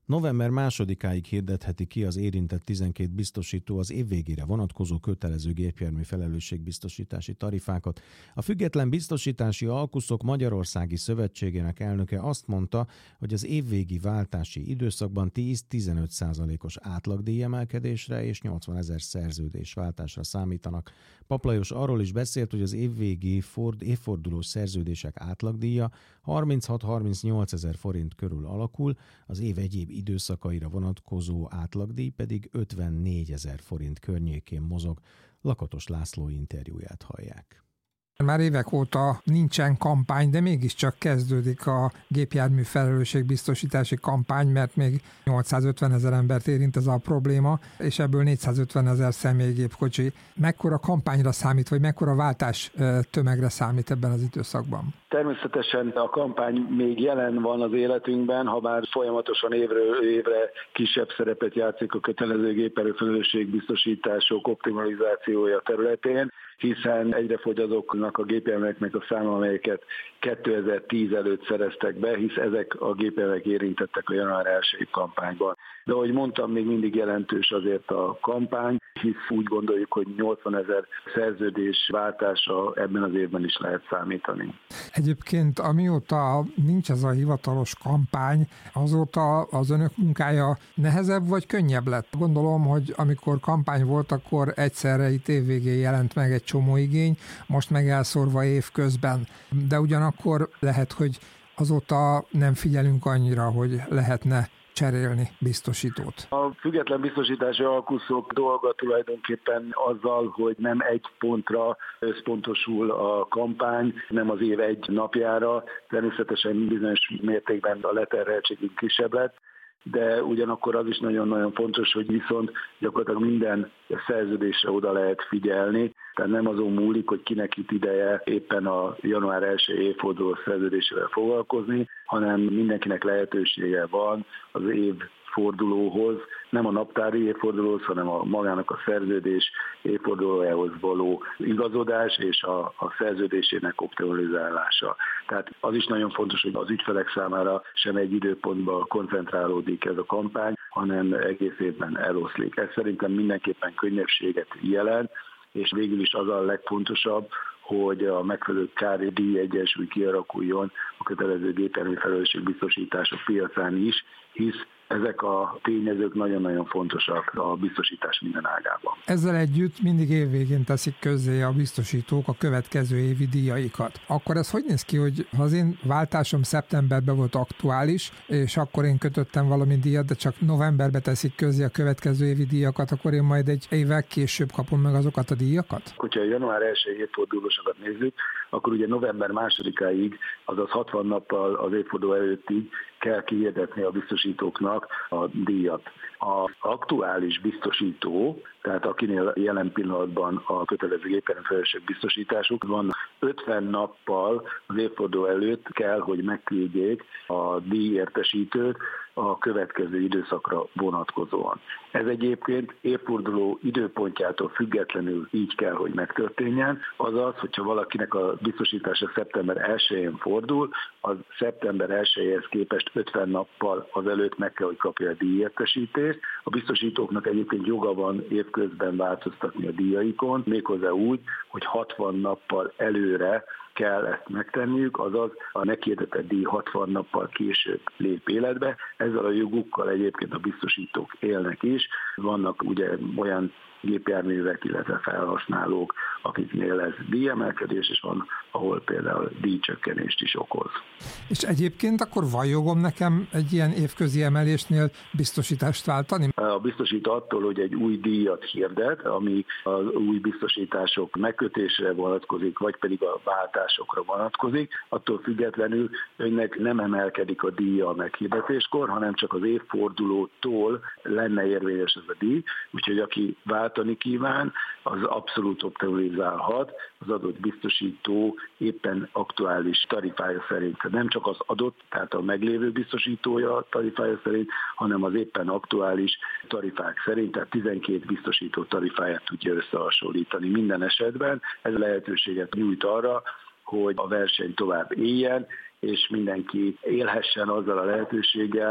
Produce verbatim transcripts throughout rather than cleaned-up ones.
November másodikáig hirdetheti ki az érintett tizenkét biztosító az év végére vonatkozó kötelező gépjármű felelősségbiztosítási tarifákat. A Független Biztosítási Alkuszok Magyarországi Szövetségének elnöke azt mondta, hogy az évvégi váltási időszakban tíz-tizenöt százalékos átlagdíjemelkedésre és nyolcvanezer szerződésváltásra számítanak. Paplajos arról is beszélt, hogy az évvégi ford, évfordulós szerződések átlagdíja harminchat-harmincnyolc ezer forint körül alakul, az év egyéb időszakaira vonatkozó átlagdíj pedig ötvennégy ezer forint környékén mozog. Lakatos László interjúját hallják. Már évek óta nincsen kampány, de mégiscsak kezdődik a gépjármű felelősségbiztosítási kampány, mert még nyolcszázötven ezer embert érint ez a probléma, és ebből négyszázötven ezer személygépkocsi. Mekkora kampányra számít, vagy mekkora váltás tömegre számít ebben az időszakban? Természetesen a kampány még jelen van az életünkben, ha bár folyamatosan évről évre kisebb szerepet játszik a kötelező gépjármű felelősségbiztosítások optimalizációja területén, hiszen egyre fogy azoknak a gépjárműveknek a száma, amelyeket kétezer-tíz előtt szereztek be, hisz ezek a gépjárművek érintettek a január elsejei kampányban. De ahogy mondtam, még mindig jelentős azért a kampány, hisz úgy gondoljuk, hogy nyolcvan ezer szerződés váltása ebben az évben is lehet számítani. Egyébként amióta nincs ez a hivatalos kampány, azóta az önök munkája nehezebb vagy könnyebb lett? Gondolom, hogy amikor kampány volt, akkor egyszerre itt évvégén jelent meg egy csomó igény, most meg elszórva év közben. De ugyanakkor lehet, hogy azóta nem figyelünk annyira, hogy lehetne cserélni biztosítót. A független biztosítási alkuszok dolga tulajdonképpen azzal, hogy nem egy pontra összpontosul a kampány, nem az év egy napjára, természetesen bizonyos mértékben a leterheltségünk kisebb lett, de ugyanakkor az is nagyon-nagyon fontos, hogy viszont gyakorlatilag minden szerződésre oda lehet figyelni, tehát nem azon múlik, hogy kinek itt ideje éppen a január elsejei évforduló szerződésével foglalkozni, hanem mindenkinek lehetősége van az év fordulóhoz, nem a naptári évfordulóhoz, hanem a magának a szerződés évfordulójához való igazodás és a, a szerződésének optimalizálása. Tehát az is nagyon fontos, hogy az ügyfelek számára sem egy időpontban koncentrálódik ez a kampány, hanem egész évben eloszlik. Ez szerintem mindenképpen könnyebbséget jelent, és végül is az a legfontosabb, hogy a megfelelő kár-díj egyensúly kialakuljon a kötelező gépjármű felelősségbiztosítások piacán is, hisz ezek a tényezők nagyon-nagyon fontosak a biztosítás minden ágában. Ezzel együtt mindig évvégén teszik közzé a biztosítók a következő évi díjaikat. Akkor ez hogy néz ki, hogy ha az én váltásom szeptemberben volt aktuális, és akkor én kötöttem valami díjat, de csak novemberben teszik közzé a következő évi díjakat, akkor én majd egy évvel később kapom meg azokat a díjakat? Hogyha a január elsejei évfordulósokat nézzük, akkor ugye november másodikáig, azaz hatvan nappal az évforduló előttig kell kihirdetni a biztosítóknak a díjat. Az aktuális biztosító, tehát akinél jelen pillanatban a kötelező gépjármű felelősségbiztosításuk van, ötven nappal az évforduló előtt kell, hogy megküldjék a díjértesítőt a következő időszakra vonatkozóan. Ez egyébként évforduló időpontjától függetlenül így kell, hogy megtörténjen, azaz, hogyha valakinek a biztosítása szeptember elsején fordul, az szeptember elsejéhez képest ötven nappal azelőtt meg kell, hogy kapja a díjértesítést. A biztosítóknak egyébként joga van évközben változtatni a díjaikon, méghozzá úgy, hogy hatvan nappal előre kell ezt megtenniük, azaz a meghirdetett díj hatvan nappal később lép életbe. Ezzel a jogukkal egyébként a biztosítók élnek is. Vannak ugye olyan gépjárművek, illetve felhasználók, akiknél ez díjemelkedés, és van, ahol például díjcsökkenést is okoz. És egyébként akkor van jogom nekem egy ilyen évközi emelésnél biztosítást váltani? A biztosító attól, hogy egy új díjat hirdet, ami az új biztosítások megkötésre vonatkozik, vagy pedig a váltásokra vonatkozik, attól függetlenül önnek nem emelkedik a díja a meghirdetéskor, hanem csak az évfordulótól lenne érvényes ez a díj, úgyhogy aki váltani kíván, az abszolút optimalizálhat az adott biztosító éppen aktuális tarifája szerint. Nem csak az adott, tehát a meglévő biztosítója tarifája szerint, hanem az éppen aktuális tarifák szerint, tehát tizenkét biztosító tarifáját tudja összehasonlítani minden esetben. Ez lehetőséget nyújt arra, hogy a verseny tovább éljen, és mindenki élhessen azzal a lehetőséggel,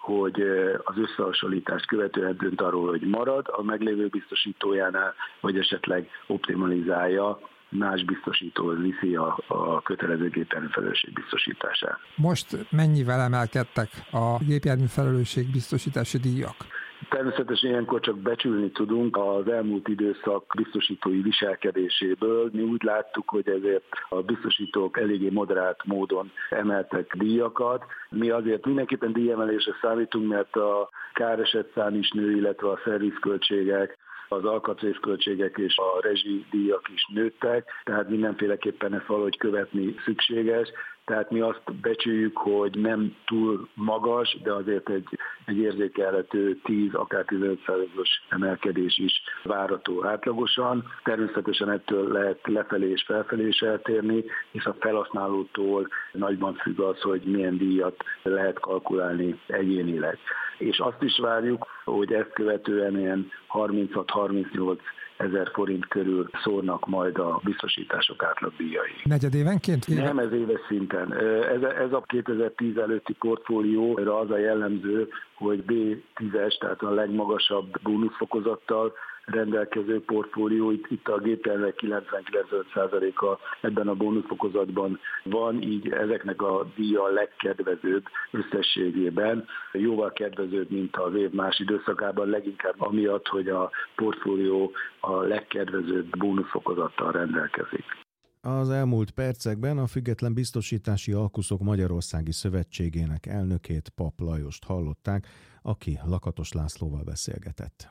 hogy az összehasonlítást követően dönt arról, hogy marad a meglévő biztosítójánál, vagy esetleg optimalizálja, más biztosítóhoz viszi a, a kötelező gépjármű felelősség biztosítását. Most mennyivel emelkedtek a gépjármű felelősség biztosítási díjak? Természetesen ilyenkor csak becsülni tudunk az elmúlt időszak biztosítói viselkedéséből. Mi úgy láttuk, hogy ezért a biztosítók eléggé moderált módon emeltek díjakat. Mi azért mindenképpen díjemelésre számítunk, mert a káresetszám is nő, illetve a szervizköltségek, az alkatrészköltségek és a rezsidíjak is nőttek, tehát mindenféleképpen ezt valahogy követni szükséges. Tehát mi azt becsüljük, hogy nem túl magas, de azért egy, egy érzékelhető tíz, akár tizenöt százalékos emelkedés is várható átlagosan. Természetesen ettől lehet lefelé és felfelé is eltérni, és a felhasználótól nagyban függ az, hogy milyen díjat lehet kalkulálni egyénileg. És azt is várjuk, hogy ezt követően ilyen harminchat-harmincnyolc ezer forint körül szórnak majd a biztosítások átlagbíjai. Negyedévenként? Nem, ez éves szinten. Ez, ez a kétezer-tíz előtti portfólióra az a jellemző, hogy bé tízes, tehát a legmagasabb bónuszfokozattal rendelkező portfólió, itt, itt a gépjárművek kilencven-kilencvenöt százaléka ebben a bónuszfokozatban van, így ezeknek a díja a legkedvezőbb összességében, jóval kedvezőbb, mint az év más időszakában, leginkább amiatt, hogy a portfólió a legkedvezőbb bónuszfokozattal rendelkezik. Az elmúlt percekben a Független Biztosítási Alkuszok Magyarországi Szövetségének elnökét, Papp Lajost hallották, aki Lakatos Lászlóval beszélgetett.